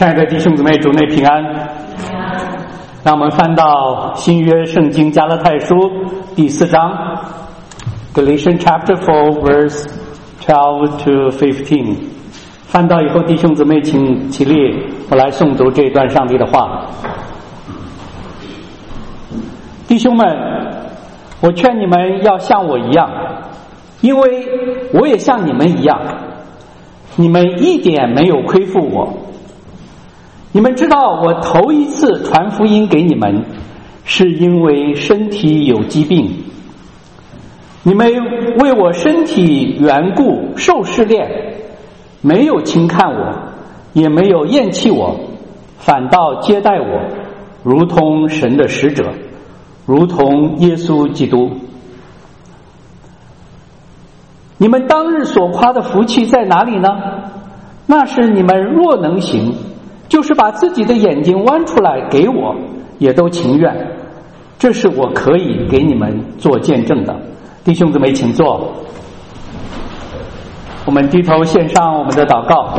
亲爱的弟兄姊妹，主内平安。让我们翻到新约圣经加拉太书第4章 Galatians chapter 4 verse 12 to 15。翻到以后，弟兄姊妹请起立，我来诵读这段上帝的话。弟兄们，我劝你们要像我一样，因为我也像你们一样，你们一点没有亏负我。你们知道我头一次传福音给你们，是因为身体有疾病。你们为我身体缘故受试炼，没有轻看我，也没有厌弃我，反倒接待我，如同神的使者，如同耶稣基督。你们当日所夸的福气在哪里呢？那是你们若能行，就是把自己的眼睛弯出来给我，也都情愿。这是我可以给你们做见证的。弟兄姊妹请坐，我们低头献上我们的祷告。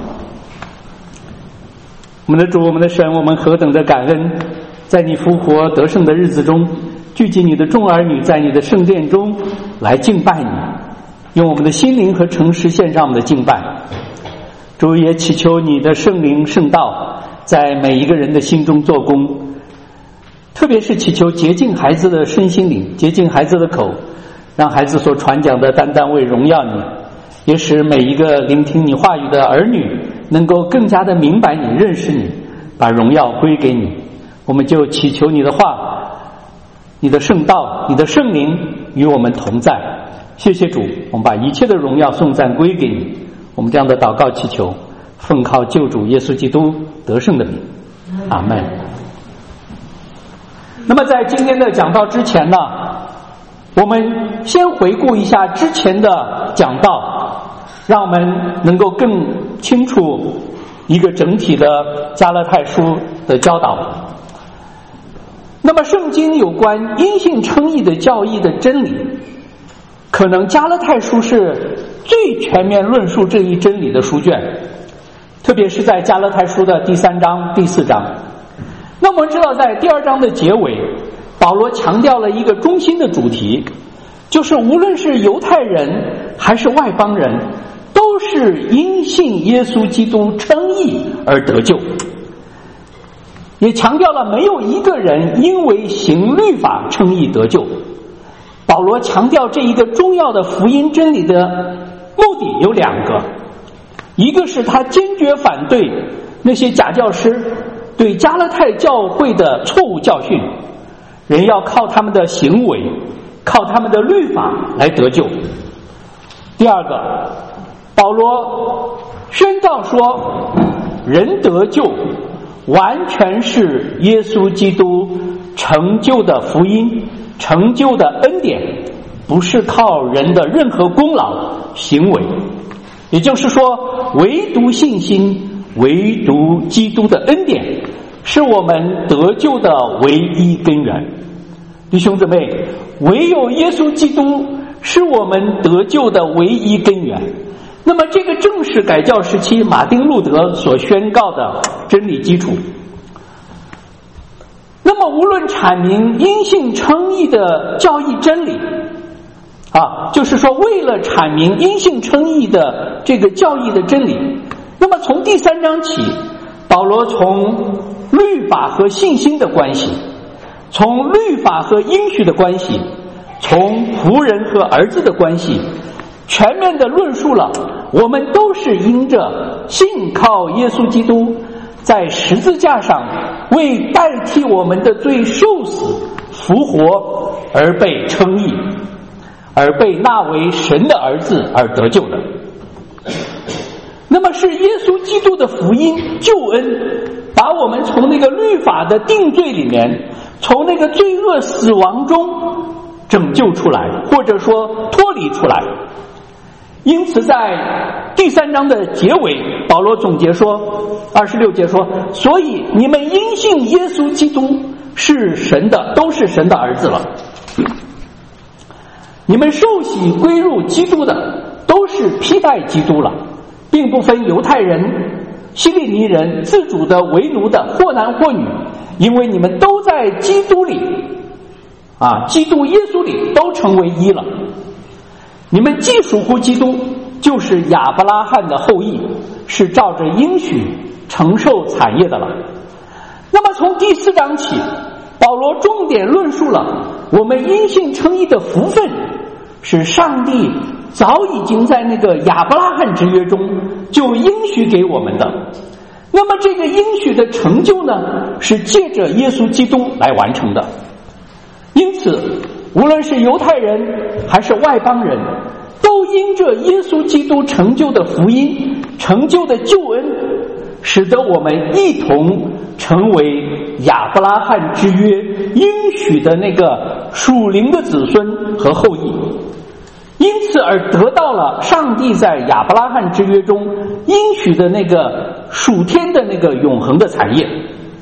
我们的主，我们的神，我们何等的感恩，在你复活得胜的日子中，聚集你的众儿女在你的圣殿中来敬拜你，用我们的心灵和诚实献上我们的敬拜。主，也祈求你的圣灵圣道在每一个人的心中做工，特别是祈求洁净孩子的身心灵，洁净孩子的口，让孩子所传讲的单单为荣耀你，也使每一个聆听你话语的儿女能够更加的明白你，认识你，把荣耀归给你。我们就祈求你的话，你的圣道，你的圣灵与我们同在。谢谢主，我们把一切的荣耀颂赞归给你。我们这样的祷告祈求，奉靠救主耶稣基督得胜的名，阿们。那么在今天的讲道之前呢，我们先回顾一下之前的讲道，让我们能够更清楚一个整体的加拉太书的教导。那么圣经有关因信称义的教义的真理，可能加拉太书是最全面论述这一真理的书卷，特别是在加拉太书的第3章、第4章。那我们知道，在第2章的结尾，保罗强调了一个中心的主题，就是无论是犹太人还是外邦人，都是因信耶稣基督称义而得救。也强调了没有一个人因为行律法称义得救。保罗强调这一个重要的福音真理的目的有2个，一个是他坚决反对那些假教师对加拉太教会的错误教训，人要靠他们的行为，靠他们的律法来得救。第2个，保罗宣告说，人得救完全是耶稣基督成就的福音，成就的恩典，不是靠人的任何功劳行为。也就是说，唯独信心，唯独基督的恩典，是我们得救的唯一根源。弟兄姊妹，唯有耶稣基督是我们得救的唯一根源。那么这个正是改教时期马丁路德所宣告的真理基础。那么无论阐明因信称义的教义真理就是说为了阐明因信称义的这个教义的真理，那么从第3章起，保罗从律法和信心的关系，从律法和应许的关系，从仆人和儿子的关系，全面的论述了我们都是因着信靠耶稣基督在十字架上为代替我们的罪受死复活而被称义，而被纳为神的儿子而得救的。那么是耶稣基督的福音救恩把我们从那个律法的定罪里面，从那个罪恶死亡中拯救出来，或者说脱离出来。因此在第3章的结尾，保罗总结说，26节说，所以你们因信耶稣基督是神的，都是神的儿子了。你们受洗归入基督的，都是披戴基督了，并不分犹太人希利尼人、自主的、为奴的，或男或女，因为你们都在基督里基督耶稣里都成为一了。你们既属乎基督，就是亚伯拉罕的后裔，是照着应许承受产业的了。那么从第4章起，保罗重点论述了我们因信称义的福分，是上帝早已经在那个亚伯拉罕之约中就应许给我们的。那么这个应许的成就呢，是借着耶稣基督来完成的。因此无论是犹太人还是外邦人，都因着耶稣基督成就的福音，成就的救恩，使得我们一同成为亚伯拉罕之约应许的那个属灵的子孙和后裔，因此而得到了上帝在亚伯拉罕之约中应许的那个属天的那个永恒的产业。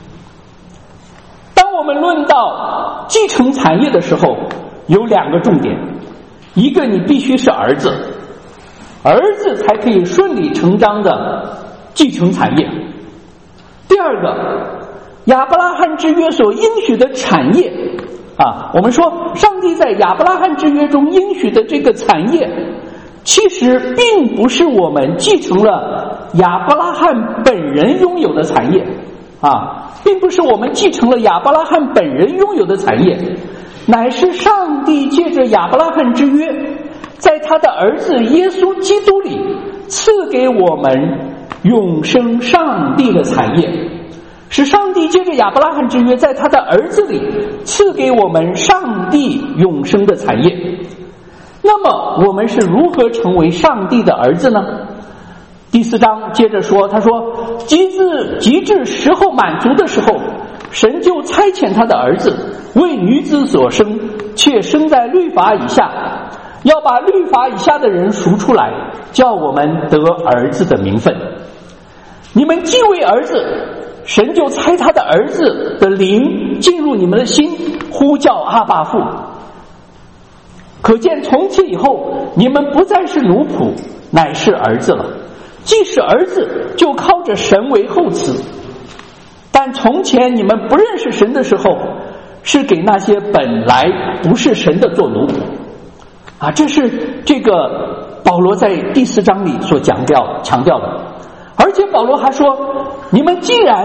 当我们论到继承产业的时候，有2个重点，一个你必须是儿子，儿子才可以顺理成章的继承产业。第二个，亚伯拉罕之约所应许的产业我们说上帝在亚伯拉罕之约中应许的这个产业，其实并不是我们继承了亚伯拉罕本人拥有的产业并不是我们继承了亚伯拉罕本人拥有的产业，乃是上帝借着亚伯拉罕之约，在他的儿子耶稣基督里赐给我们永生上帝的产业，是上帝借着亚伯拉罕之约，在他的儿子里赐给我们上帝永生的产业。那么我们是如何成为上帝的儿子呢？第4章接着说，他说及至时候满足的时候，神就差遣他的儿子为女子所生，且生在律法以下，要把律法以下的人赎出来，叫我们得儿子的名分。你们既为儿子，神就差他的儿子的灵进入你们的心，呼叫阿爸父。可见从此以后，你们不再是奴仆，乃是儿子了。既是儿子，就靠着神为后嗣。但从前你们不认识神的时候，是给那些本来不是神的做奴仆这是这个保罗在第4章里所强调的。而且保罗还说，你们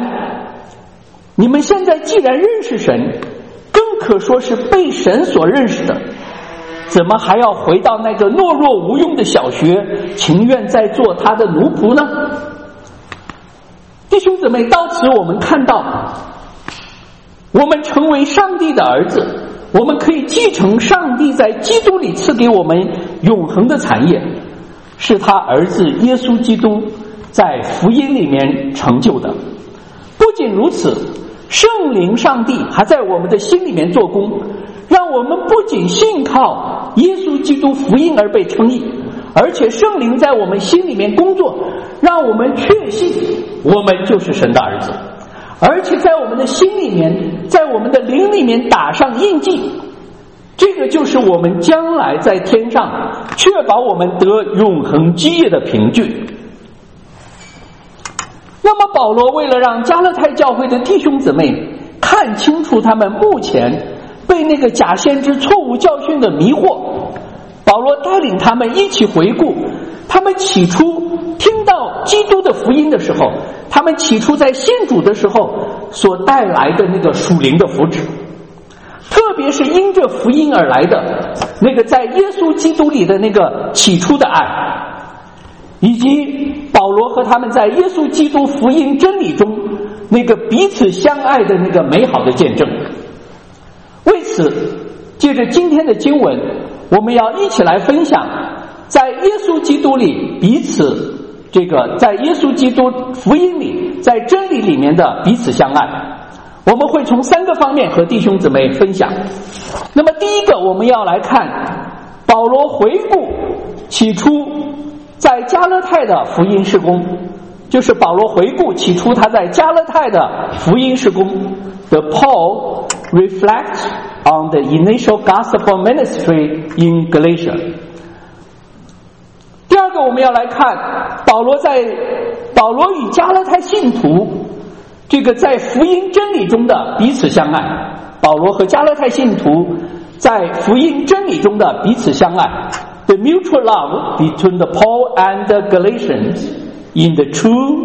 现在既然认识神，更可说是被神所认识的，怎么还要回到那个懦弱无用的小学，情愿再做他的奴仆呢？弟兄姊妹，到此我们看到，我们成为上帝的儿子，我们可以继承上帝在基督里赐给我们永恒的产业，是他儿子耶稣基督在福音里面成就的。不仅如此，圣灵上帝还在我们的心里面做工，让我们不仅信靠耶稣基督福音而被称义，而且圣灵在我们心里面工作，让我们确信我们就是神的儿子，而且在我们的心里面，在我们的灵里面打上印记。这个就是我们将来在天上确保我们得永恒基业的凭据。那么保罗为了让加勒泰教会的弟兄姊妹看清楚他们目前被那个假先知错误教训的迷惑，保罗带领他们一起回顾他们起初听到基督的福音的时候，他们起初在信主的时候所带来的那个属灵的福祉，特别是因着福音而来的那个在耶稣基督里的那个起初的爱，以及保罗和他们在耶稣基督福音真理中那个彼此相爱的那个美好的见证。为此，借着今天的经文，我们要一起来分享在耶稣基督里彼此在耶稣基督福音里，在真理里面的彼此相爱。我们会从3个方面和弟兄姊妹分享。那么第一个，我们要来看保罗回顾起初在加勒泰的福音事工，就是保罗回顾起初他在加勒泰的福音事工。The Paul reflects on the initial gospel ministry in Galatia. 第二二个，我们要来看保罗与加拉太信徒这个在福音真理中的彼此相爱。保罗和加拉太信徒在福音真理中的彼此相爱。The mutual love between the Paul and the Galatians in the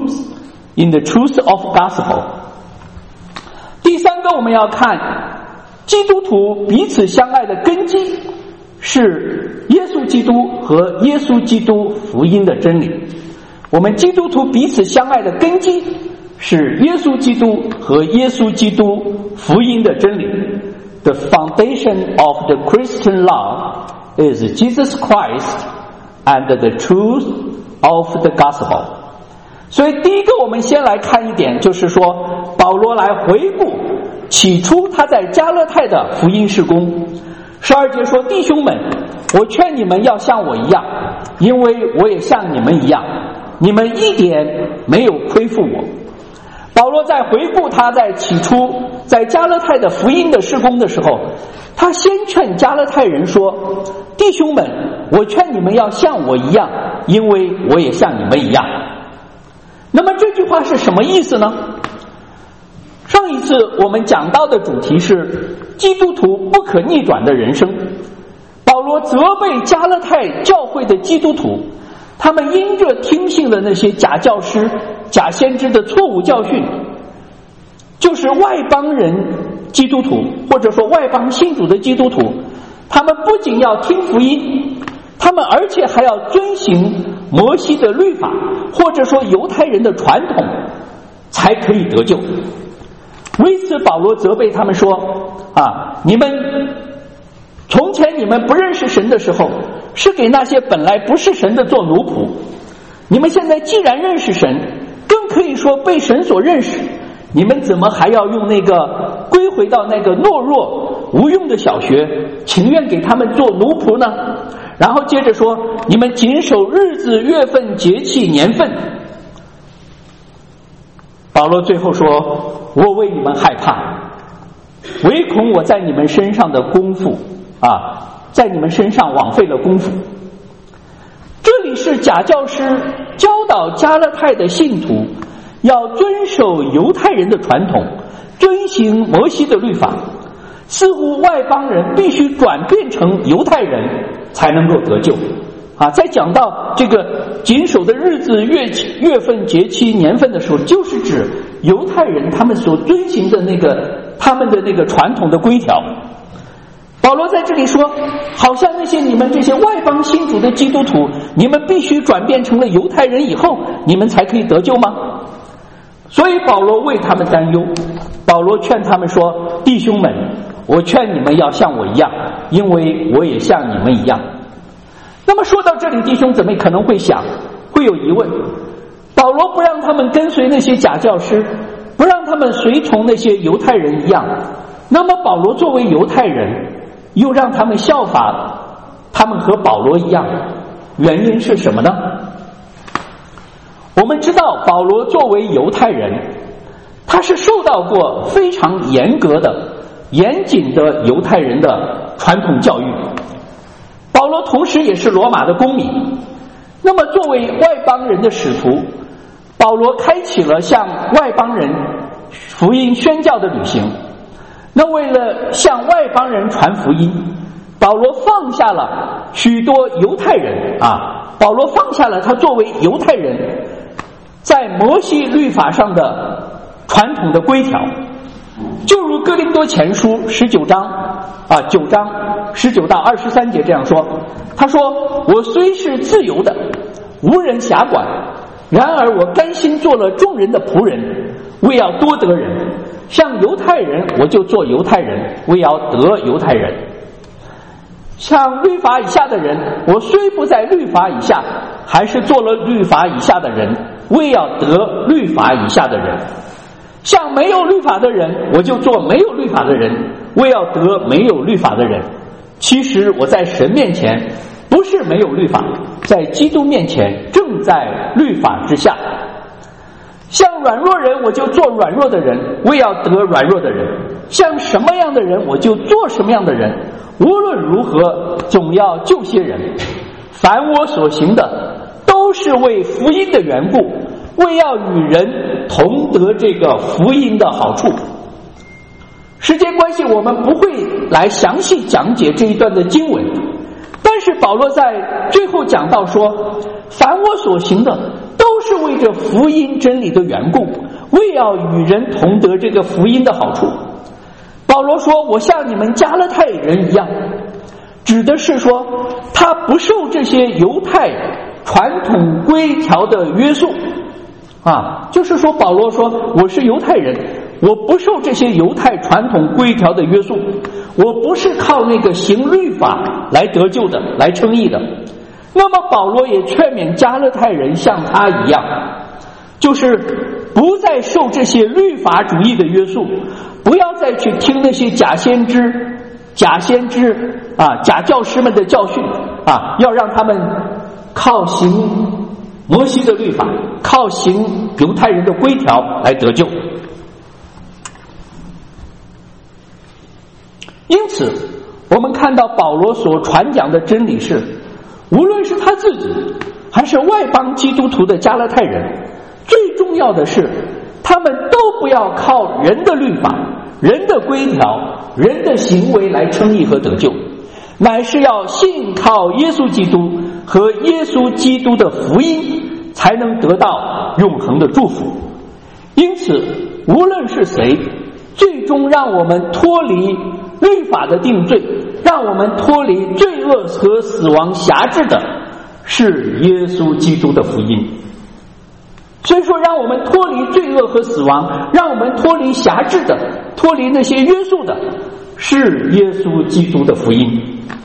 truth of gospel。第三个，我们要看基督徒彼此相爱的根基是耶稣基督和耶稣基督福音的真理。我们基督徒彼此相爱的根基是耶稣基督和耶稣基督福音的真理。The foundation of the Christian love is Jesus Christ and the truth of the gospel。 所以第一个，我们先来看一点，就是说保罗来回顾起初他在加拉太的福音事工。12节说，弟兄们，我劝你们要像我一样，因为我也像你们一样，你们一点没有亏负我。保罗在回顾他在起初在加拉太的福音的事工的时候，他先劝加拉太人说，弟兄们，我劝你们要像我一样，因为我也像你们一样。那么这句话是什么意思呢？上一次我们讲到的主题是基督徒不可逆转的人生。保罗责备加拉太教会的基督徒，他们因着听信了那些假教师、假先知的错误教训，就是外邦人基督徒，或者说外邦信主的基督徒，他们不仅要听福音，他们而且还要遵行摩西的律法，或者说犹太人的传统，才可以得救。为此保罗责备他们说，你们从前你们不认识神的时候，是给那些本来不是神的做奴仆，你们现在既然认识神，更可以说被神所认识，你们怎么还要用那个归回到那个懦弱无用的小学，情愿给他们做奴仆呢？然后接着说，你们谨守日子、月份、节气、年份。保罗最后说，我为你们害怕，唯恐我在你们身上的功夫在你们身上枉费了功夫。这里是假教师教导加拉太的信徒要遵守犹太人的传统，遵行摩西的律法，似乎外邦人必须转变成犹太人才能够得救。在讲到这个谨守的日子、月份、节期、年份的时候，就是指犹太人他们所遵行的他们的那个传统的规条。保罗在这里说，好像那些你们这些外邦信主的基督徒，你们必须转变成了犹太人以后，你们才可以得救吗？所以保罗为他们担忧，保罗劝他们说，弟兄们，我劝你们要像我一样，因为我也像你们一样。那么说到这里，弟兄姊妹可能会有疑问，保罗不让他们跟随那些假教师，不让他们随从那些犹太人一样，那么保罗作为犹太人又让他们效法他们和保罗一样，原因是什么呢？我们知道保罗作为犹太人，他是受到过非常严谨的犹太人的传统教育。保罗同时也是罗马的公民，那么作为外邦人的使徒，保罗开启了向外邦人福音宣教的旅行。那为了向外邦人传福音，保罗放下了许多犹太人保罗放下了他作为犹太人在摩西律法上的传统的规条。就如哥林多前书19章9章19到23节这样说，他说，我虽是自由的，无人辖管，然而我甘心做了众人的仆人，为要多得人，像犹太人我就做犹太人，为要得犹太人。像律法以下的人，我虽不在律法以下，还是做了律法以下的人，为要得律法以下的人。像没有律法的人，我就做没有律法的人，为要得没有律法的人。其实我在神面前不是没有律法，在基督面前正在律法之下。像软弱人，我就做软弱的人，为要得软弱的人。像什么样的人，我就做什么样的人。无论如何，总要救些人。凡我所行的， 都是为福音的缘故，为要与人同得这个福音的好处。时间关系，我们不会来详细讲解这一段的经文，但是保罗在最后讲到说，凡我所行的都是为着福音真理的缘故，为要与人同得这个福音的好处。保罗说，我像你们加勒泰人一样，指的是说他不受这些犹太传统规条的约束就是说保罗说，我是犹太人，我不受这些犹太传统规条的约束，我不是靠那个行律法来得救的，来称义的。那么保罗也劝勉加勒泰人像他一样，就是不再受这些律法主义的约束，不要再去听那些假先知假教师们的教训要让他们靠行摩西的律法，靠行犹太人的规条来得救。因此我们看到保罗所传讲的真理是，无论是他自己还是外邦基督徒的加勒泰人，最重要的是他们都不要靠人的律法、人的规条、人的行为来称义和得救，乃是要信靠耶稣基督和耶稣基督的福音，才能得到永恒的祝福。因此无论是谁，最终让我们脱离律法的定罪，让我们脱离罪恶和死亡辖制的，是耶稣基督的福音。所以说，让我们脱离罪恶和死亡，让我们脱离辖制的，脱离那些约束的，是耶稣基督的福音。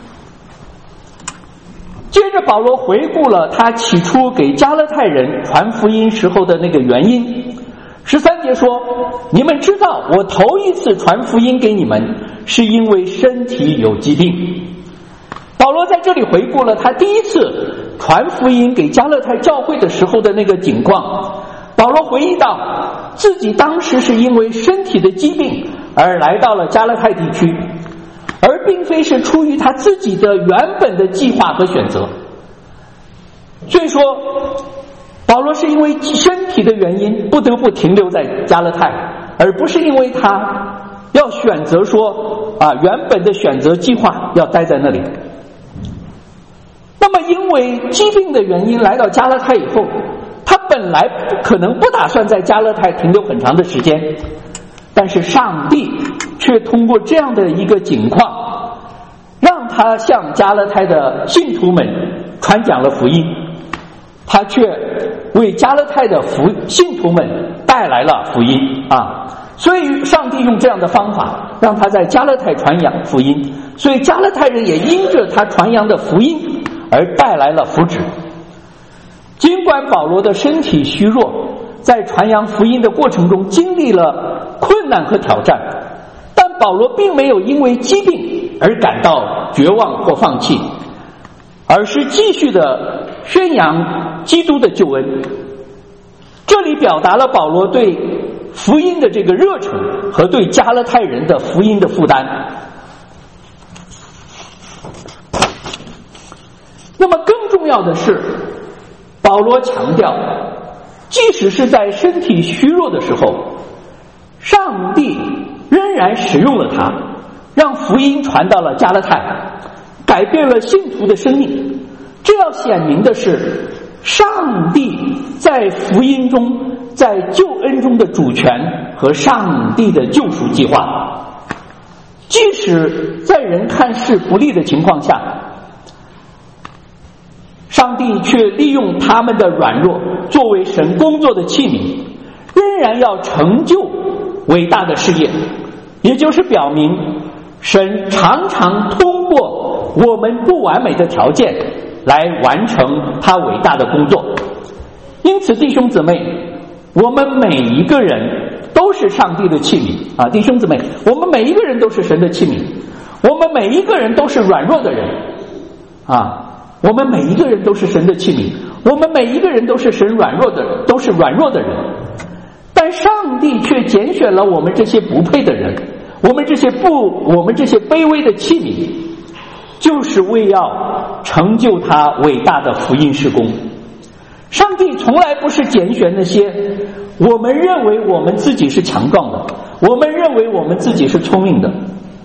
接着保罗回顾了他起初给加勒泰人传福音时候的那个原因。13节说，你们知道我头一次传福音给你们，是因为身体有疾病。保罗在这里回顾了他第一次传福音给加勒泰教会的时候的那个景况。保罗回忆到自己当时是因为身体的疾病而来到了加勒泰地区，而并非是出于他自己的原本的计划和选择。所以说保罗是因为身体的原因不得不停留在加勒泰，而不是因为他要选择说原本的选择计划要待在那里。那么因为疾病的原因来到加勒泰以后，他本来可能不打算在加勒泰停留很长的时间，但是上帝却通过这样的一个景况，让他向加勒泰的信徒们传讲了福音，他却为加勒泰的信徒们带来了福音所以上帝用这样的方法让他在加勒泰传扬福音，所以加勒泰人也因着他传扬的福音而带来了福祉。尽管保罗的身体虚弱，在传扬福音的过程中经历了困难和挑战，但保罗并没有因为疾病而感到绝望或放弃，而是继续的宣扬基督的救恩。这里表达了保罗对福音的这个热忱和对加勒泰人的福音的负担。那么更重要的是，保罗强调，即使是在身体虚弱的时候，上帝仍然使用了他，让福音传到了加勒泰，改变了信徒的生命。这要显明的是，上帝在福音中，在救恩中的主权和上帝的救赎计划。即使在人看事不利的情况下，上帝却利用他们的软弱作为神工作的器皿，仍然要成就伟大的事业。也就是表明神常常通过我们不完美的条件来完成他伟大的工作。因此弟兄姊妹，我们每一个人都是上帝的器皿弟兄姊妹，我们每一个人都是神的器皿，我们每一个人都是软弱的人我们每一个人都是神的器皿，我们每一个人都是神软弱的人，都是软弱的人。但上帝却拣选了我们这些不配的人，我们这些卑微的器皿，就是为要成就他伟大的福音事工。 上帝从来不是拣选那些我们认为我们自己是强壮的，我们认为我们自己是聪明的，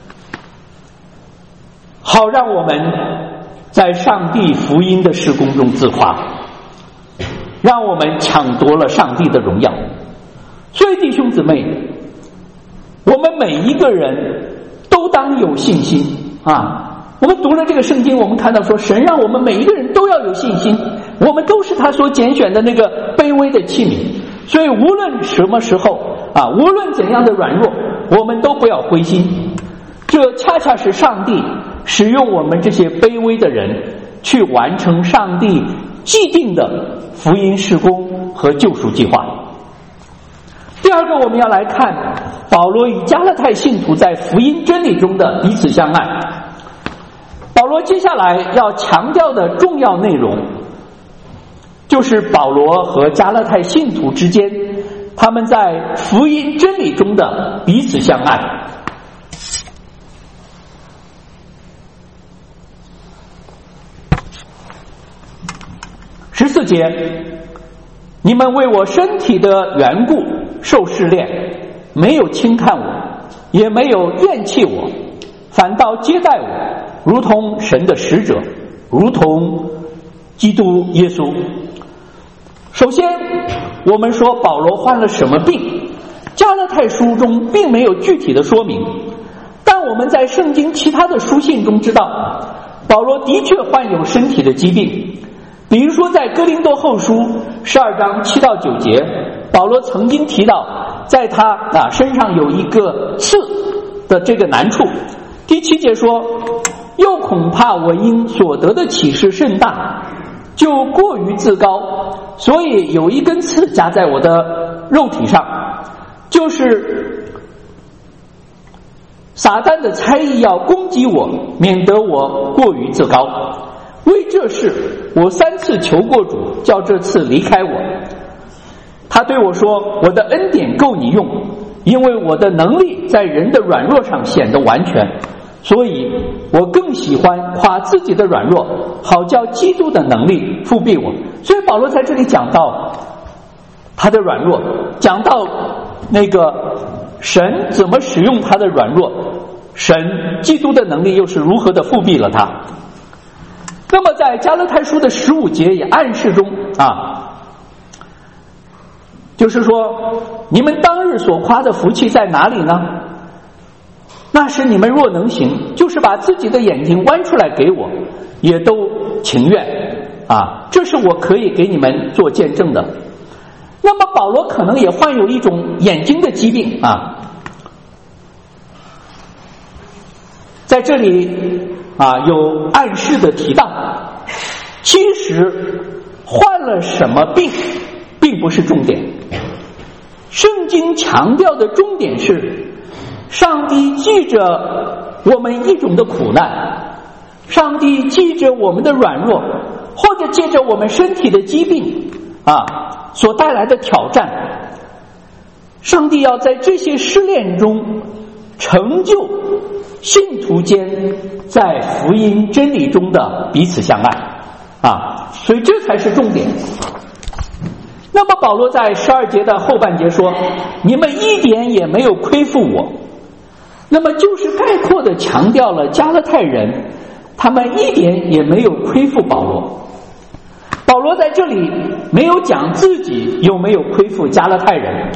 好让我们在上帝福音的事工中自夸，让我们抢夺了上帝的荣耀。所以弟兄姊妹，我们每一个人都当有信心啊！我们读了这个圣经，我们看到说，神让我们每一个人都要有信心，我们都是他所拣选的那个卑微的器皿。所以无论什么时候啊，无论怎样的软弱，我们都不要灰心。这恰恰是上帝使用我们这些卑微的人，去完成上帝既定的福音事工和救赎计划。第二个，我们要来看保罗与加拉太信徒在福音真理中的彼此相爱。保罗接下来要强调的重要内容，就是保罗和加拉太信徒之间，他们在福音真理中的彼此相爱。14节，你们为我身体的缘故受试炼，没有轻看我，也没有厌弃我，反倒接待我，如同神的使者，如同基督耶稣。首先我们说保罗患了什么病，加拉太书中并没有具体的说明，但我们在圣经其他的书信中知道，保罗的确患有身体的疾病。比如说在哥林多后书12章7到9节，保罗曾经提到在他身上有一个刺的这个难处。第7节说，又恐怕我因所得的启示甚大，就过于自高，所以有一根刺加在我的肉体上，就是撒旦的猜疑要攻击我，免得我过于自高。为这事我3次求过主，叫这次离开我。他对我说，我的恩典够你用，因为我的能力在人的软弱上显得完全，所以我更喜欢夸自己的软弱，好叫基督的能力覆庇我。所以保罗在这里讲到他的软弱，讲到那个神怎么使用他的软弱，神基督的能力又是如何的覆庇了他。那么在加拉太书的15节也暗示中就是说，你们当日所夸的福气在哪里呢？那时你们若能行，就是把自己的眼睛剜出来给我，也都情愿这是我可以给你们做见证的。那么保罗可能也患有一种眼睛的疾病在这里有暗示的提到，其实患了什么病并不是重点，圣经强调的重点是上帝记着我们一种的苦难，上帝记着我们的软弱，或者借着我们身体的疾病所带来的挑战，上帝要在这些试炼中成就信徒间在福音真理中的彼此相爱所以这才是重点。那么保罗在12节的后半节说，你们一点也没有亏负我，那么就是概括的强调了加拉太人他们一点也没有亏负保罗。保罗在这里没有讲自己有没有亏负加拉太人，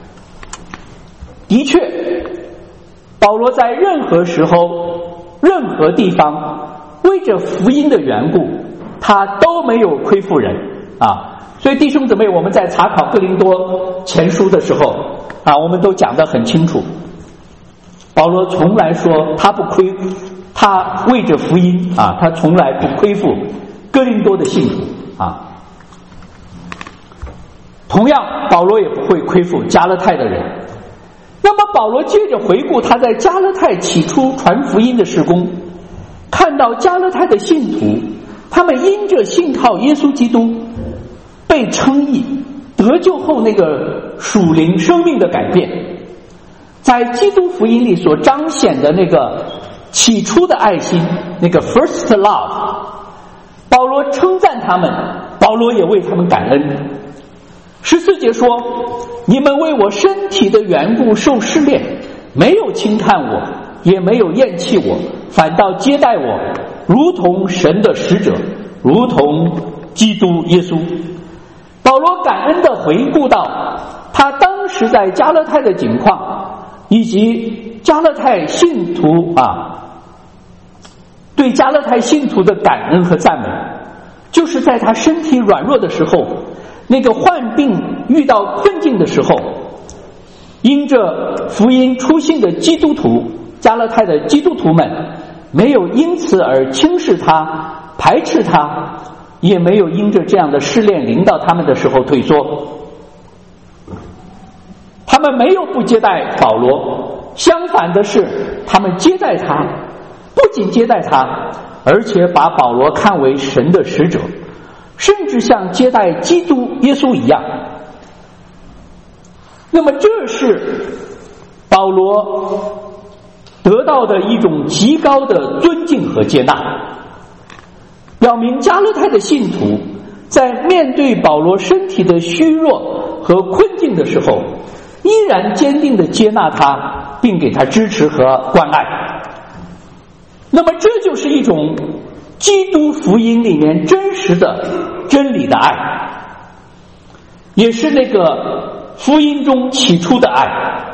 的确保罗在任何时候任何地方为着福音的缘故，他都没有亏负人所以弟兄姊妹，我们在查考哥林多前书的时候我们都讲得很清楚，保罗从来说他不亏，他为着福音他从来不亏负哥林多的信徒同样保罗也不会亏负加拉太的人。那么保罗接着回顾他在加拉太起初传福音的事工，看到加拉太的信徒他们因着信靠耶稣基督被称义得救后那个属灵生命的改变，在基督福音里所彰显的那个起初的爱心，那个 first love， 保罗称赞他们，保保罗也为他们感恩。14节说，你们为我身体的缘故受试炼，没有轻看我，也没有厌弃我，反倒接待我，如同神的使者，如同基督耶稣。保罗感恩地回顾到他当时在加勒泰的境况，以及加勒泰信徒对加勒泰信徒的感恩和赞美，就是在他身体软弱的时候，那个患病遇到困境的时候，因着福音出信的基督徒，加勒泰的基督徒们没有因此而轻视他、排斥他，也没有因着这样的试炼临到他们的时候退缩。他们没有不接待保罗，相反的是，他们接待他，不仅接待他，而且把保罗看为神的使者，甚至像接待基督耶稣一样。那么这是保罗得到的一种极高的尊敬和接纳，表明加勒泰的信徒在面对保罗身体的虚弱和困境的时候，依然坚定地接纳他，并给他支持和关爱。那么这就是一种基督福音里面真实的真理的爱，也是那个福音中起初的爱。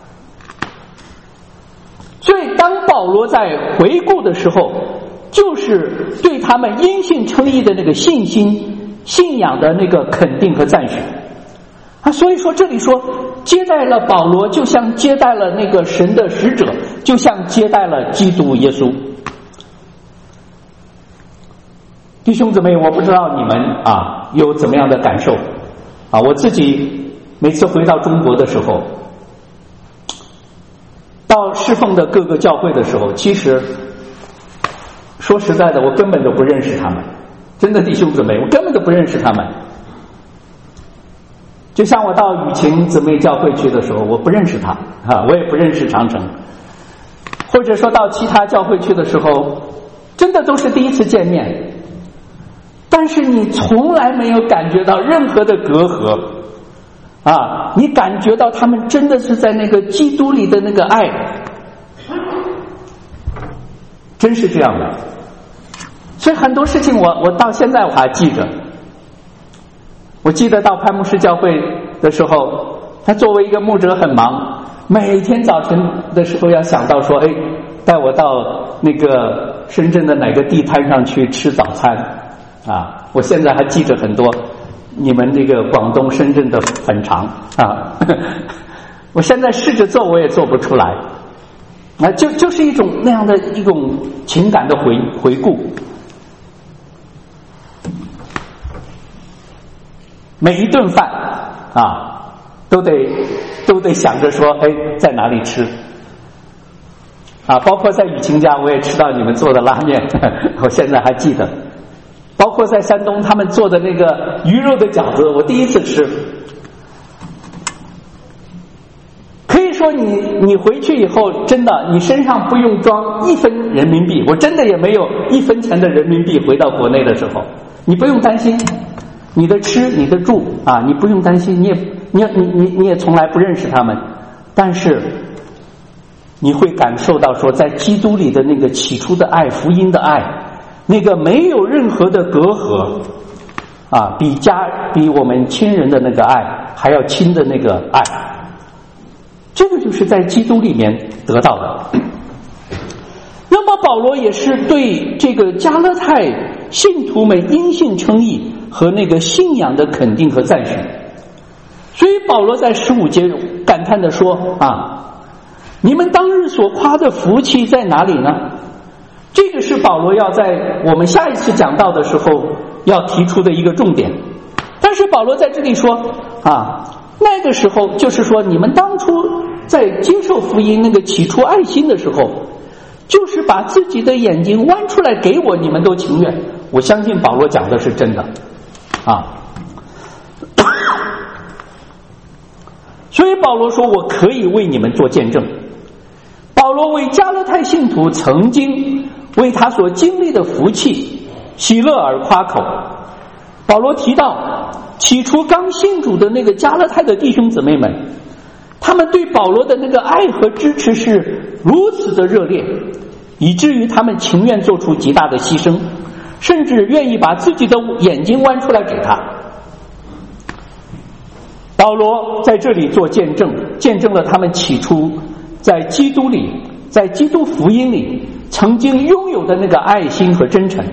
所以当保罗在回顾的时候，就是对他们因信称义的那个信心、信仰的那个肯定和赞许所以说这里说接待了保罗，就像接待了那个神的使者，就像接待了基督耶稣。弟兄姊妹，我不知道你们有怎么样的感受我自己每次回到中国的时候，到侍奉的各个教会的时候，其实说实在的，我根本都不认识他们，真的弟兄姊妹，我根本都不认识他们。就像我到雨晴姊妹教会去的时候，我不认识他我也不认识长城，或者说到其他教会去的时候，真的都是第一次见面，但是你从来没有感觉到任何的隔阂你感觉到他们真的是在那个基督里的那个爱，真是这样的。所以很多事情我到现在我还记着。我记得到潘牧师教会的时候，他作为一个牧者很忙，每天早晨的时候要想到说带我到那个深圳的哪个地摊上去吃早餐我现在还记着很多你们这个广东深圳的粉肠我现在试着做我也做不出来就是一种那样的一种情感的回顾。每一顿饭都得想着说在哪里吃包括在雨晴家我也吃到你们做的拉面我现在还记得，包括在山东他们做的那个鱼肉的饺子，我第一次吃。可以说你回去以后，真的你身上不用装1分人民币，我真的也没有1分钱的人民币，回到国内的时候你不用担心你的吃你的住你不用担心，你也从来不认识他们，但是你会感受到说在基督里的那个起初的爱，福音的爱，那个没有任何的隔阂比我们亲人的那个爱还要亲的那个爱，这个就是在基督里面得到的。那么保罗也是对这个加勒泰信徒们因信称义和那个信仰的肯定和赞许，所以保罗在15节感叹地说你们当日所夸的福气在哪里呢？这个是保罗要在我们下一次讲到的时候要提出的一个重点。但是保罗在这里说那个时候就是说你们当初在接受福音那个起初爱心的时候，就是把自己的眼睛弯出来给我，你们都情愿。我相信保罗讲的是真的所以保罗说我可以为你们做见证。保罗为加勒泰信徒曾经为他所经历的福气喜乐而夸口， 保罗提到，起初刚信主的那个加拉太的弟兄姊妹们，他们对保罗的那个爱和支持是如此的热烈，以至于他们情愿做出极大的牺牲，甚至愿意把自己的眼睛剜出来给他。保罗在这里做见证，见证了他们起初在基督里，在基督福音里曾经拥有的那个爱心和真诚。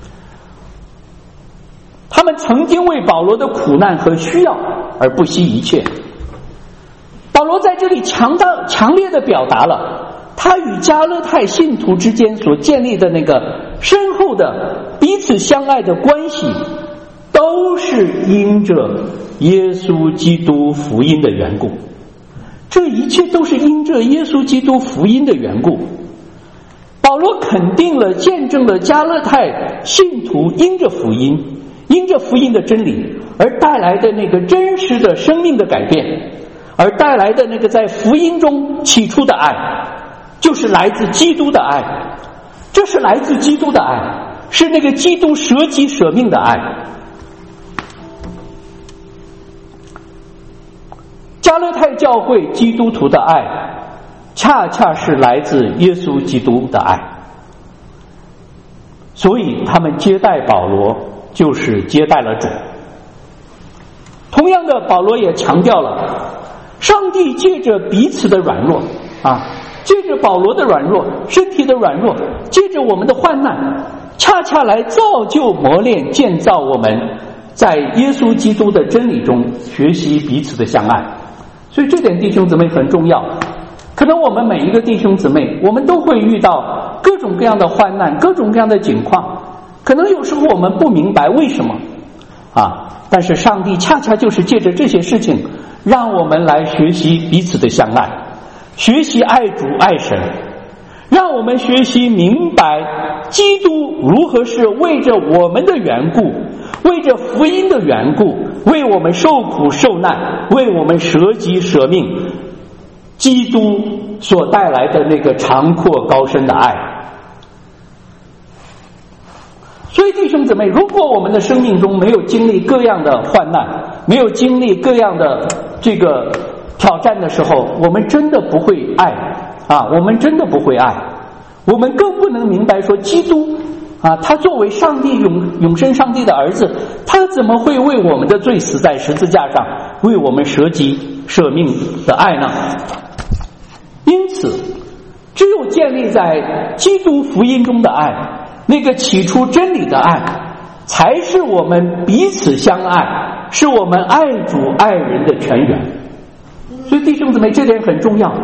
他们曾经为保罗的苦难和需要而不惜一切。保罗在这里强烈地表达了他与加勒泰信徒之间所建立的那个深厚的彼此相爱的关系，都是因着耶稣基督福音的缘故。这一切都是因着耶稣基督福音的缘故。保罗肯定了、见证了加勒泰信徒因着福音的真理而带来的那个真实的生命的改变，而带来的那个在福音中起初的爱，就是来自基督的爱。这是来自基督的爱，是那个基督舍己舍命的爱。加勒泰教会基督徒的爱，恰恰是来自耶稣基督的爱，所以他们接待保罗就是接待了主。同样的，保罗也强调了上帝借着彼此的软弱借着保罗的软弱，身体的软弱，借着我们的患难，恰恰来造就、磨练、建造我们在耶稣基督的真理中学习彼此的相爱。所以这点弟兄姊妹很重要。可能我们每一个弟兄姊妹，我们都会遇到各种各样的患难，各种各样的境况，可能有时候我们不明白为什么但是上帝恰恰就是借着这些事情让我们来学习彼此的相爱，学习爱主爱神，让我们学习明白基督如何是为着我们的缘故，为着福音的缘故，为我们受苦受难，为我们舍己舍命，基督所带来的那个长阔高深的爱。所以弟兄姊妹，如果我们的生命中没有经历各样的患难，没有经历各样的这个挑战的时候，我们真的不会爱我们真的不会爱，我们更不能明白说基督他作为上帝永生上帝的儿子，他怎么会为我们的罪死在十字架上，为我们舍己舍命的爱呢？因此只有建立在基督福音中的爱，那个起初真理的爱，才是我们彼此相爱，是我们爱主爱人的泉源。所以弟兄姊妹，这点很重要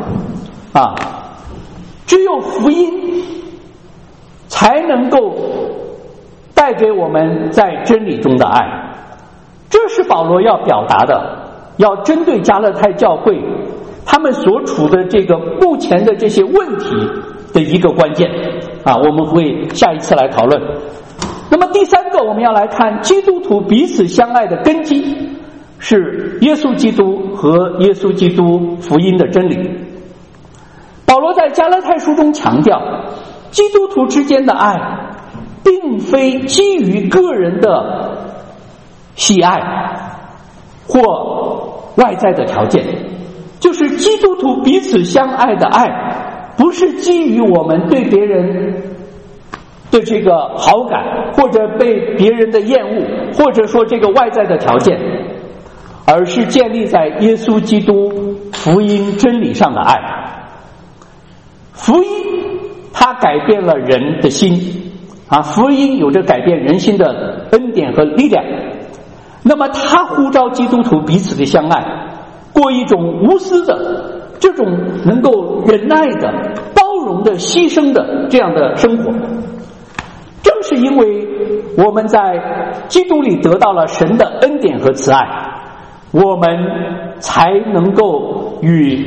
只有福音才能够带给我们在真理中的爱。这是保罗要表达的，要针对加勒泰教会他们所处的这个目前的这些问题的一个关键我们会下一次来讨论。那么第三个，我们要来看基督徒彼此相爱的根基是耶稣基督和耶稣基督福音的真理。保罗在加拉太书中强调，基督徒之间的爱并非基于个人的喜爱或外在的条件，就是基督徒彼此相爱的爱不是基于我们对别人的这个好感，或者被别人的厌恶，或者说这个外在的条件，而是建立在耶稣基督福音真理上的爱。福音它改变了人的心福音有着改变人心的恩典和力量。那么它呼召基督徒彼此的相爱，过一种无私的，这种能够忍耐的、包容的、牺牲的这样的生活。正是因为我们在基督里得到了神的恩典和慈爱，我们才能够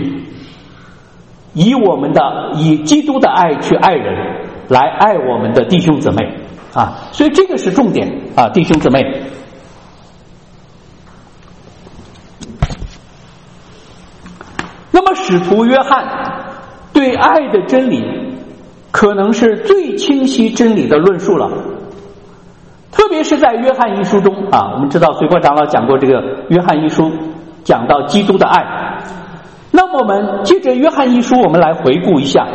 以基督的爱去爱人，来爱我们的弟兄姊妹所以这个是重点弟兄姊妹。那么使徒约翰对爱的真理可能是最清晰真理的论述了。 特别是在约翰一书中啊，我们知道随波长老讲过这个约翰一书，讲到基督的爱。那么我们借着约翰一书，我们来回顾一下。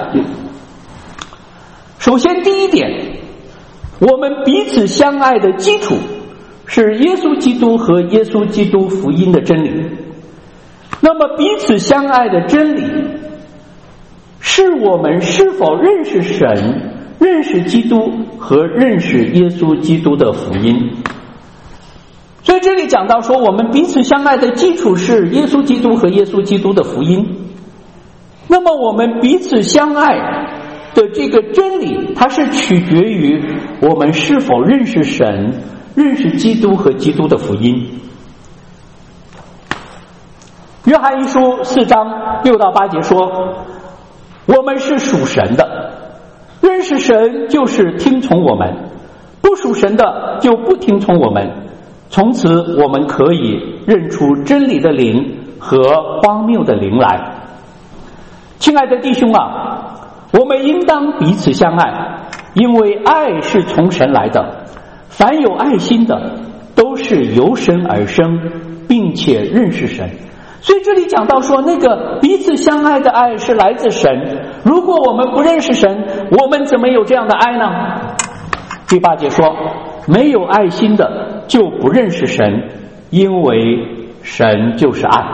首先第一点，我们彼此相爱的基础是耶稣基督和耶稣基督福音的真理。那么彼此相爱的真理是我们是否认识神、认识基督和认识耶稣基督的福音。所以这里讲到说，我们彼此相爱的基础是耶稣基督和耶稣基督的福音。那么我们彼此相爱的这个真理，它是取决于我们是否认识神、认识基督和基督的福音。约翰一书4章6到8节说，我们是属神的，认识神就是听从我们，不属神的就不听从我们。从此我们可以认出真理的灵和荒谬的灵来。亲爱的弟兄啊，我们应当彼此相爱，因为爱是从神来的。凡有爱心的都是由神而生，并且认识神。所以这里讲到说，那个彼此相爱的爱是来自神。如果我们不认识神，我们怎么有这样的爱呢？第8节说，没有爱心的就不认识神，因为神就是爱。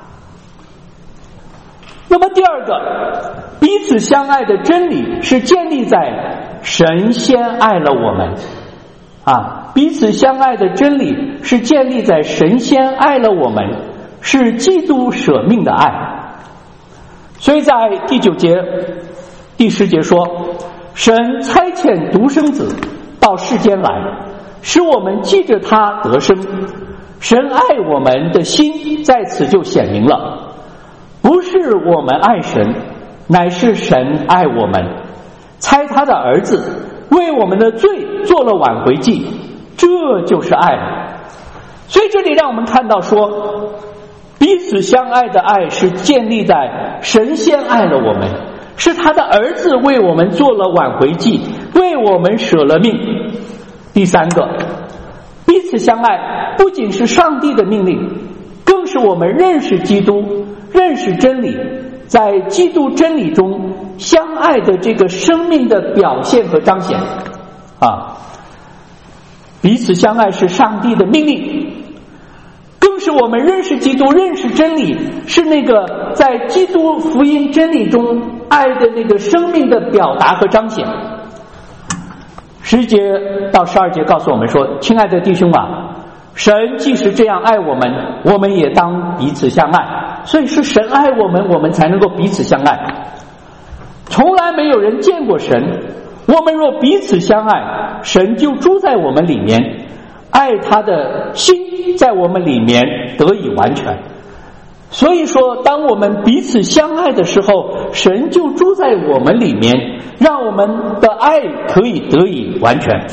那么第二个，彼此相爱的真理是建立在神先爱了我们啊，彼此相爱的真理是建立在神先爱了我们，是基督舍命的爱。所以在第9节、第10节说，神差遣独生子到世间来，使我们记着他得生。神爱我们的心在此就显明了，不是我们爱神，乃是神爱我们，差他的儿子为我们的罪做了挽回祭，这就是爱了。所以这里让我们看到说，彼此相爱的爱是建立在神先爱了我们，是他的儿子为我们做了挽回祭，为我们舍了命。第三个，彼此相爱不仅是上帝的命令，更是我们认识基督、认识真理，在基督真理中相爱的这个生命的表现和彰显啊！彼此相爱是上帝的命令，更是我们认识基督、认识真理，是那个在基督福音真理中爱的那个生命的表达和彰显。10节到12节告诉我们说，亲爱的弟兄啊，神既是这样爱我们，我们也当彼此相爱。所以是神爱我们，我们才能够彼此相爱。从来没有人见过神，我们若彼此相爱，神就住在我们里面，爱他的心在我们里面得以完全。所以说，当我们彼此相爱的时候，神就住在我们里面，让我们的爱可以得以完全。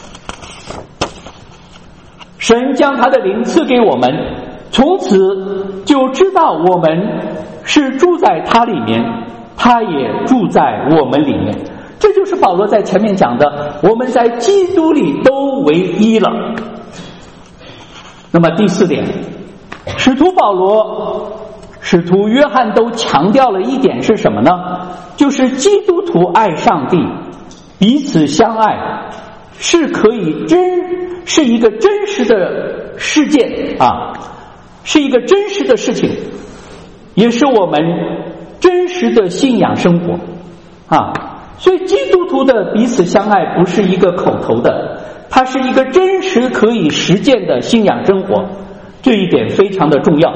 神将他的灵赐给我们，从此就知道我们是住在他里面，他也住在我们里面。这就是保罗在前面讲的，我们在基督里都为一了。那么第4点，使徒保罗、使徒约翰都强调了一点是什么呢？就是基督徒爱上帝，彼此相爱，是可以是一个真实的事件啊，是一个真实的事情，也是我们真实的信仰生活啊。所以基督徒的彼此相爱不是一个口头的，它是一个真实可以实践的信仰生活，这一点非常的重要。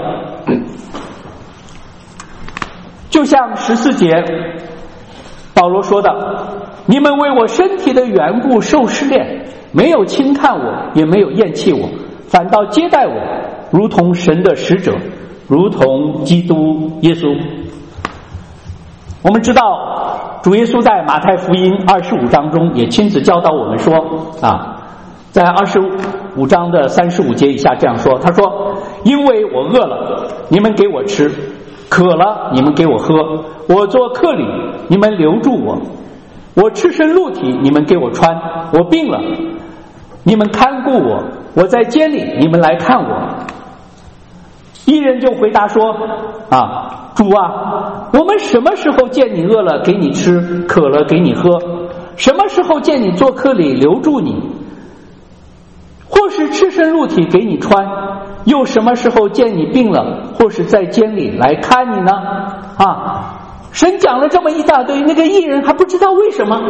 就像14节保罗说的，你们为我身体的缘故受试炼，没有轻看我，也没有厌弃我，反倒接待我，如同神的使者，如同基督耶稣。我们知道主耶稣在马太福音25章中也亲自教导我们说啊，在25章的35节以下这样说，他说，因为我饿了，你们给我吃，渴了，你们给我喝，我做客旅，你们留住我，我赤身露体，你们给我穿，我病了， 你们看顾我，我在监里，你们来看我。一人就回答说主啊，我们什么时候见你饿了给你吃，渴了给你喝，什么时候见你做客里留住你，或是赤身露体给你穿，又什么时候见你病了，或是在监里来看你呢？神讲了这么一大堆，那个义人还不知道为什么。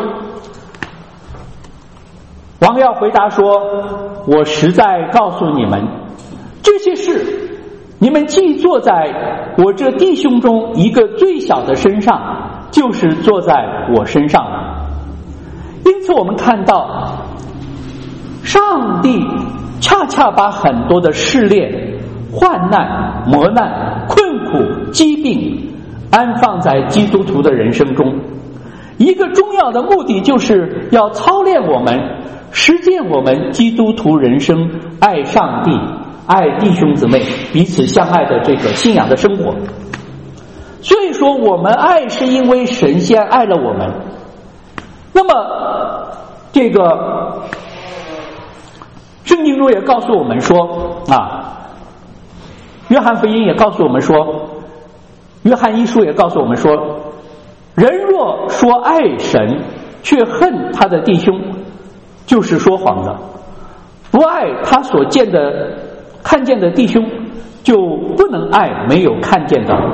王耀回答说，我实在告诉你们，这些事你们既坐在我这弟兄中一个最小的身上，就是坐在我身上了。因此我们看到上帝恰恰把很多的试炼、患难、磨难、困苦、疾病安放在基督徒的人生中，一个重要的目的就是要操练我们，实践我们基督徒人生爱上帝、爱弟兄姊妹、彼此相爱的这个信仰的生活。所以说我们爱是因为神先爱了我们。那么这个圣经中也告诉我们说约翰福音也告诉我们说，约翰一书也告诉我们说，人若说爱神却恨他的弟兄，就是说谎的。不爱他所看见的弟兄，就不能爱没有看见的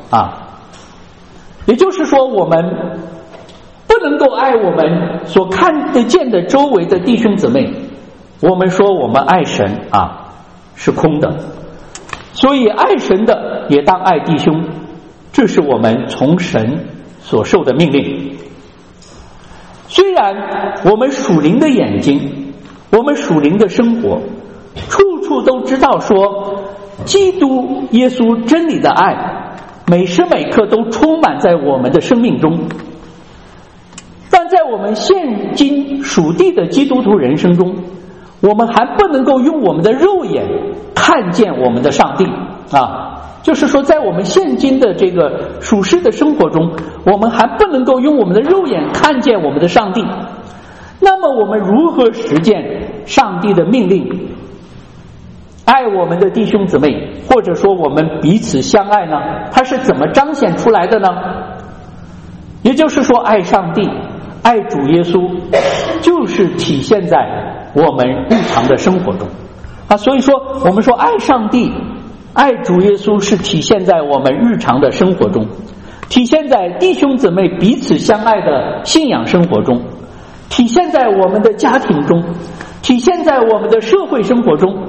也就是说，我们不能够爱我们所看得见的周围的弟兄姊妹。我们说我们爱神是空的，所以爱神的也当爱弟兄，这是我们从神所受的命令。虽然我们属灵的眼睛，我们属灵的生活处处都知道说基督耶稣真理的爱每时每刻都充满在我们的生命中，但在我们现今属地的基督徒人生中，我们还不能够用我们的肉眼看见我们的上帝就是说在我们现今的这个属世的生活中，我们还不能够用我们的肉眼看见我们的上帝。那么我们如何实践上帝的命令，爱我们的弟兄姊妹，或者说我们彼此相爱呢？它是怎么彰显出来的呢？也就是说，爱上帝、爱主耶稣，就是体现在我们日常的生活中所以说我们说爱上帝、爱主耶稣是体现在我们日常的生活中，体现在弟兄姊妹彼此相爱的信仰生活中，体现在我们的家庭中，体现在我们的社会生活中。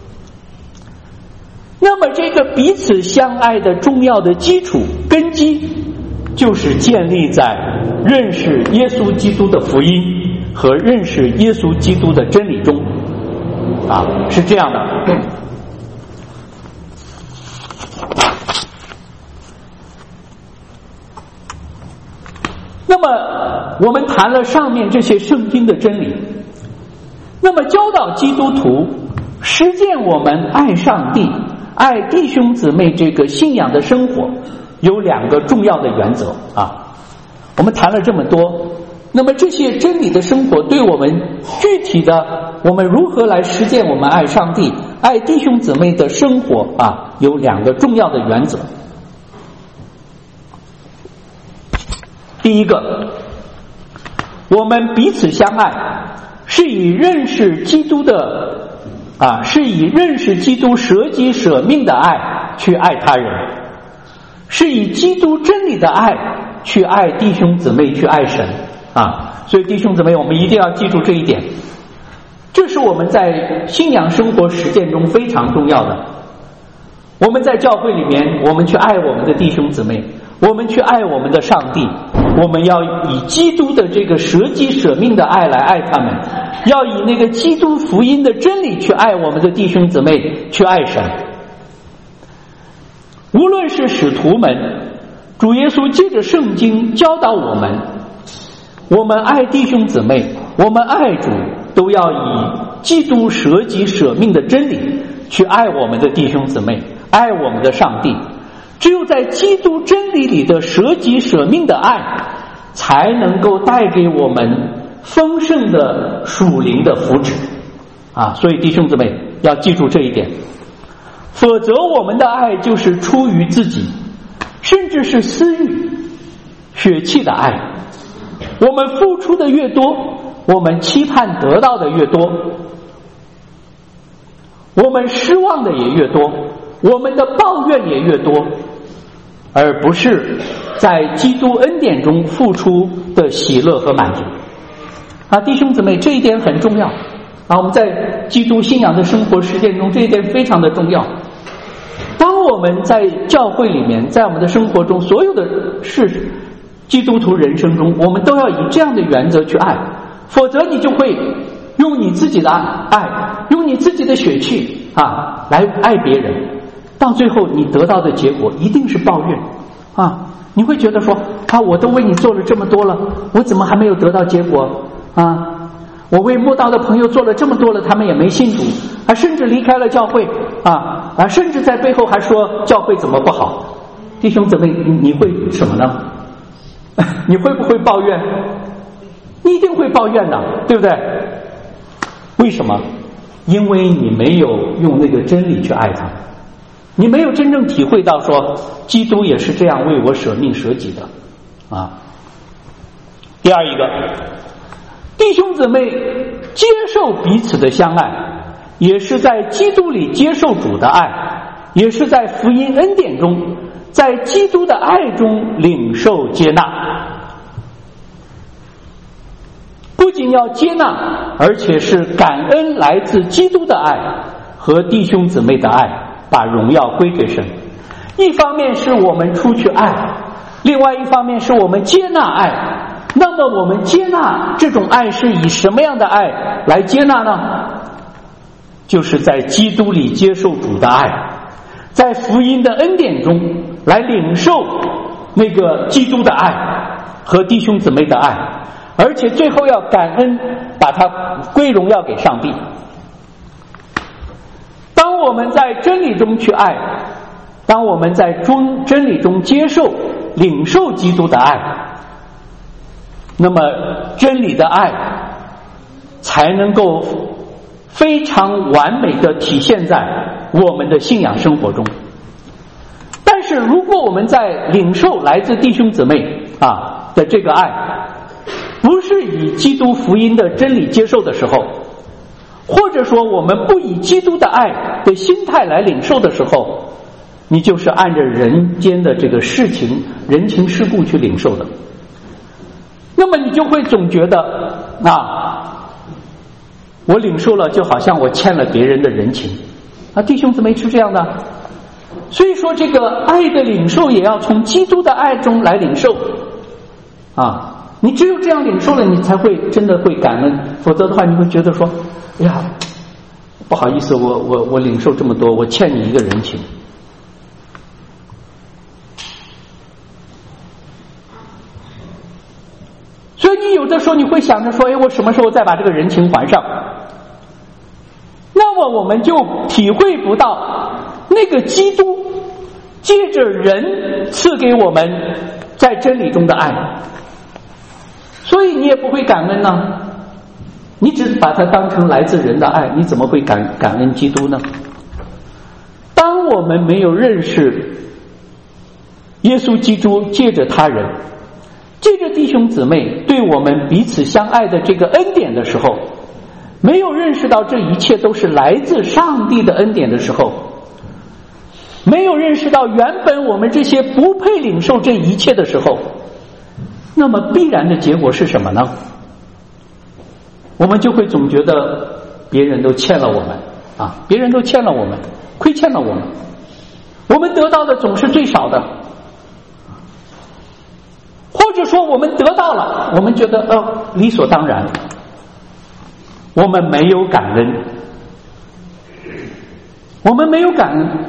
那么这个彼此相爱的重要的基础根基，就是建立在认识耶稣基督的福音和认识耶稣基督的真理中是这样的。那么我们谈了上面这些圣经的真理，那么教导基督徒实践我们爱上帝、爱弟兄姊妹这个信仰的生活，有两个重要的原则我们谈了这么多，那么这些真理的生活对我们具体的我们如何来实践我们爱上帝、爱弟兄姊妹的生活有两个重要的原则。第一个，我们彼此相爱是以认识基督的是以认识基督舍己舍命的爱去爱他人，是以基督真理的爱去爱弟兄姊妹，去爱神所以弟兄姊妹，我们一定要记住这一点，这是我们在信仰生活实践中非常重要的。我们在教会里面，我们去爱我们的弟兄姊妹，我们去爱我们的上帝，我们要以基督的这个舍己舍命的爱来爱他们，要以那个基督福音的真理去爱我们的弟兄姊妹，去爱神。无论是使徒们，主耶稣借着圣经教导我们爱弟兄姊妹，我们爱主，都要以基督舍己舍命的真理去爱我们的弟兄姊妹，爱我们的上帝。只有在基督真理里的舍己舍命的爱，才能够带给我们丰盛的属灵的福祉所以弟兄姊妹要记住这一点，否则我们的爱就是出于自己，甚至是私欲、血气的爱。我们付出的越多，我们期盼得到的越多，我们失望的也越多，我们的抱怨也越多，而不是在基督恩典中付出的喜乐和满足。弟兄姊妹，这一点很重要。我们在基督信仰的生活实践中，这一点非常的重要。当我们在教会里面，在我们的生活中，所有的事，基督徒人生中，我们都要以这样的原则去爱，否则你就会用你自己的爱，用你自己的血气来爱别人，到最后你得到的结果一定是抱怨你会觉得说我都为你做了这么多了，我怎么还没有得到结果我为慕道的朋友做了这么多了，他们也没信主，甚至离开了教会甚至在背后还说教会怎么不好。弟兄姊妹，你会什么呢？你会不会抱怨？你一定会抱怨的，对不对？为什么？因为你没有用那个真理去爱他，你没有真正体会到说基督也是这样为我舍命舍己的第二一个，弟兄姊妹接受彼此的相爱，也是在基督里接受主的爱，也是在福音恩典中，在基督的爱中领受接纳。不仅要接纳，而且是感恩来自基督的爱和弟兄姊妹的爱，把荣耀归给神。一方面是我们出去爱，另外一方面是我们接纳爱。那么我们接纳这种爱是以什么样的爱来接纳呢？就是在基督里接受主的爱，在福音的恩典中来领受那个基督的爱和弟兄姊妹的爱，而且最后要感恩，把它归荣耀给上帝。当我们在真理中去爱，当我们在真理中接受领受基督的爱，那么真理的爱才能够非常完美的体现在我们的信仰生活中。但是如果我们在领受来自弟兄姊妹的这个爱，不是以基督福音的真理接受的时候，或者说我们不以基督的爱的心态来领受的时候，你就是按着人间的这个事情人情世故去领受的。那么你就会总觉得我领受了就好像我欠了别人的人情弟兄姊妹是这样的。所以说这个爱的领受也要从基督的爱中来领受你只有这样领受了，你才会真的会感恩，否则的话你会觉得说哎呀不好意思，我领受这么多，我欠你一个人情。所以你有的时候你会想着说我什么时候再把这个人情还上，那么我们就体会不到那个基督借着人赐给我们在真理中的爱，所以你也不会感恩呢。你只把它当成来自人的爱，你怎么会感恩基督呢？当我们没有认识耶稣基督借着他人，借着弟兄姊妹对我们彼此相爱的这个恩典的时候，没有认识到这一切都是来自上帝的恩典的时候，没有认识到原本我们这些不配领受这一切的时候，那么必然的结果是什么呢？我们就会总觉得别人都欠了我们别人都欠了我们，亏欠了我们，我们得到的总是最少的，或者说我们得到了，我们觉得理所当然，我们没有感恩，我们没有感恩，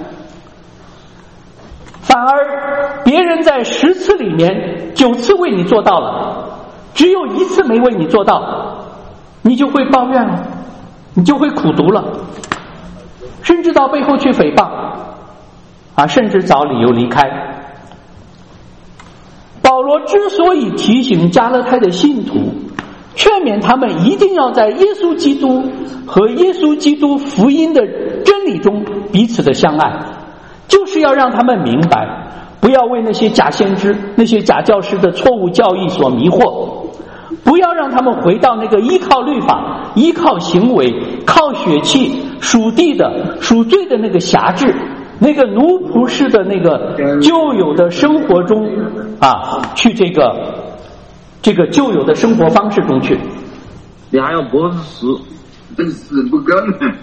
反而别人在10次里面9次为你做到了，只有1次没为你做到，你就会抱怨了，你就会苦毒了，甚至到背后去诽谤甚至找理由离开。保罗之所以提醒加拉太的信徒劝勉他们一定要在耶稣基督和耶稣基督福音的真理中彼此的相爱，就是要让他们明白，不要为那些假先知、那些假教师的错误教义所迷惑，不要让他们回到那个依靠律法、依靠行为、靠血气、属地的、属罪的那个辖制，那个奴仆式的那个旧有的生活中去这个旧有的生活方式中去。 你还要博士，真是不干呢。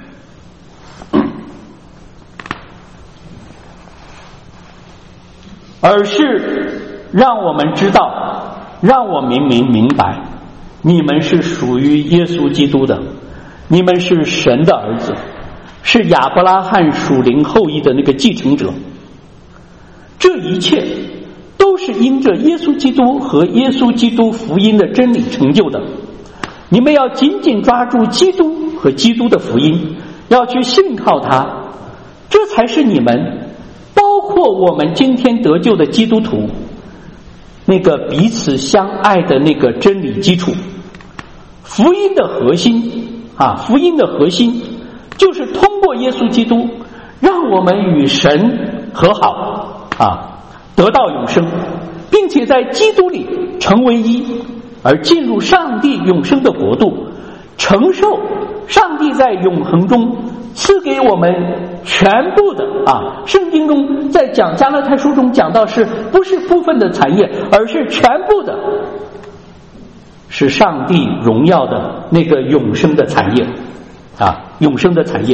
而是让我们知道，让我们明白，你们是属于耶稣基督的，你们是神的儿子，是亚伯拉罕属灵后裔的那个继承者。这一切都是因着耶稣基督和耶稣基督福音的真理成就的。你们要紧紧抓住基督和基督的福音，要去信靠他，这才是你们，包括我们今天得救的基督徒，那个彼此相爱的那个真理基础。福音的核心福音的核心就是通过耶稣基督让我们与神和好得到永生，并且在基督里成为一，而进入上帝永生的国度，承受上帝在永恒中赐给我们全部的圣经中在讲加拉太书中讲到，是不是部分的产业，而是全部的，是上帝荣耀的那个永生的产业永生的产业。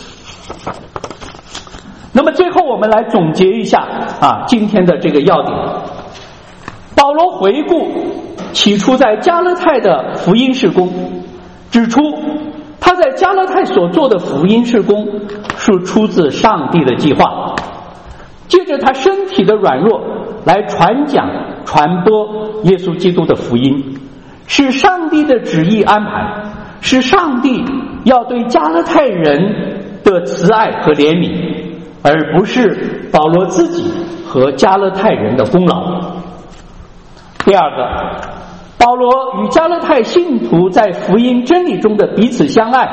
那么最后我们来总结一下今天的这个要点。保罗回顾起初在加拉太的福音事工，指出他在加拉太所做的福音事工是出自上帝的计划，借着他身体的软弱来传讲传播耶稣基督的福音，是上帝的旨意安排，是上帝要对加拉太人的慈爱和怜悯，而不是保罗自己和加拉太人的功劳。第二个，保罗与加拉太信徒在福音真理中的彼此相爱。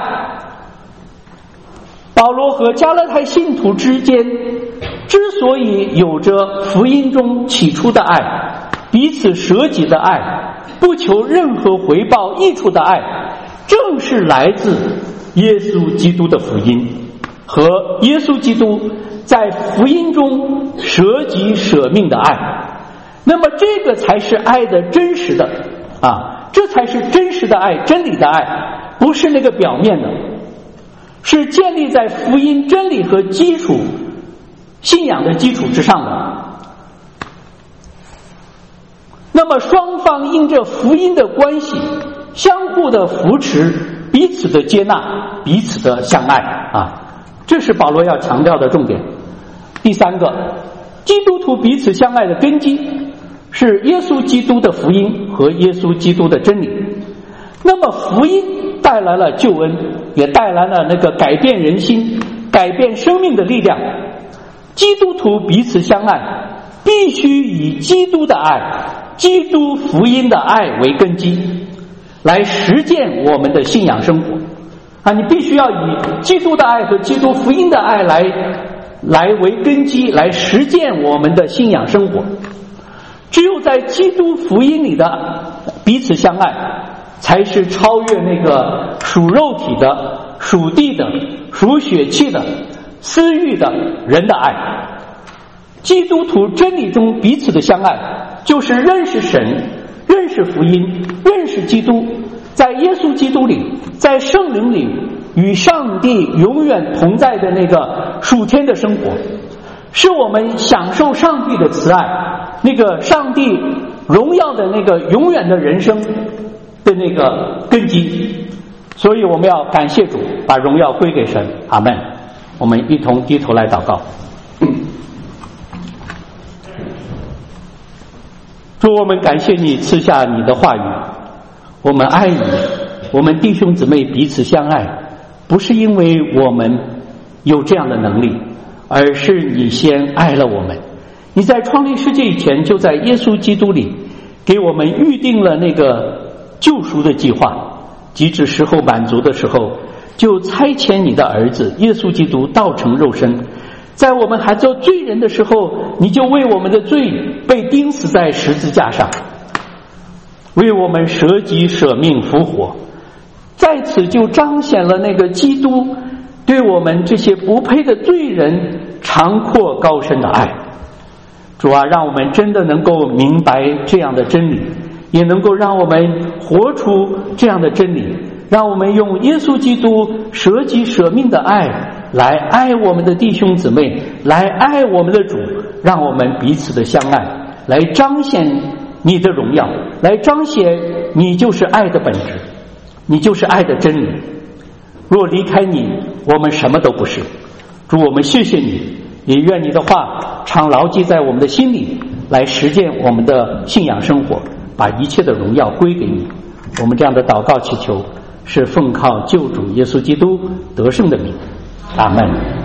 保罗和加拉太信徒之间之所以有着福音中起初的爱，彼此舍己的爱，不求任何回报益处的爱，正是来自耶稣基督的福音和耶稣基督在福音中舍己舍命的爱。那么这个才是爱的真实的这才是真实的爱，真理的爱，不是那个表面的，是建立在福音真理和基础信仰的基础之上的。那么双方因着福音的关系相互的扶持，彼此的接纳，彼此的相爱这是保罗要强调的重点。第三个，基督徒彼此相爱的根基是耶稣基督的福音和耶稣基督的真理。那么福音带来了救恩，也带来了那个改变人心、改变生命的力量。基督徒彼此相爱，必须以基督的爱、基督福音的爱为根基，来实践我们的信仰生活你必须要以基督的爱和基督福音的爱来为根基，来实践我们的信仰生活。只有在基督福音里的彼此相爱，才是超越那个属肉体的、属地的、属血气的、私欲的人的爱。基督徒真理中彼此的相爱，就是认识神、认识福音、认识基督，在耶稣基督里，在圣灵里与上帝永远同在的那个属天的生活，是我们享受上帝的慈爱，那个上帝荣耀的那个永远的人生的那个根基。所以我们要感谢主，把荣耀归给神。阿们。我们一同低头来祷告。主，我们感谢你赐下你的话语，我们爱你，我们弟兄姊妹彼此相爱，不是因为我们有这样的能力，而是你先爱了我们。你在创立世界以前，就在耶稣基督里给我们预定了那个救赎的计划，及至时候满足的时候，就差遣你的儿子耶稣基督道成肉身，在我们还做罪人的时候，你就为我们的罪被钉死在十字架上，为我们舍己舍命复活，在此就彰显了那个基督对我们这些不配的罪人长阔高深的爱。主啊，让我们真的能够明白这样的真理，也能够让我们活出这样的真理，让我们用耶稣基督舍己舍命的爱来爱我们的弟兄姊妹，来爱我们的主，让我们彼此的相爱，来彰显你的荣耀，来彰显你就是爱的本质，你就是爱的真理。若离开你，我们什么都不是。主，我们谢谢你，也愿你的话常牢记在我们的心里，来实践我们的信仰生活，把一切的荣耀归给你。我们这样的祷告祈求，是奉靠救主耶稣基督得胜的名。阿们。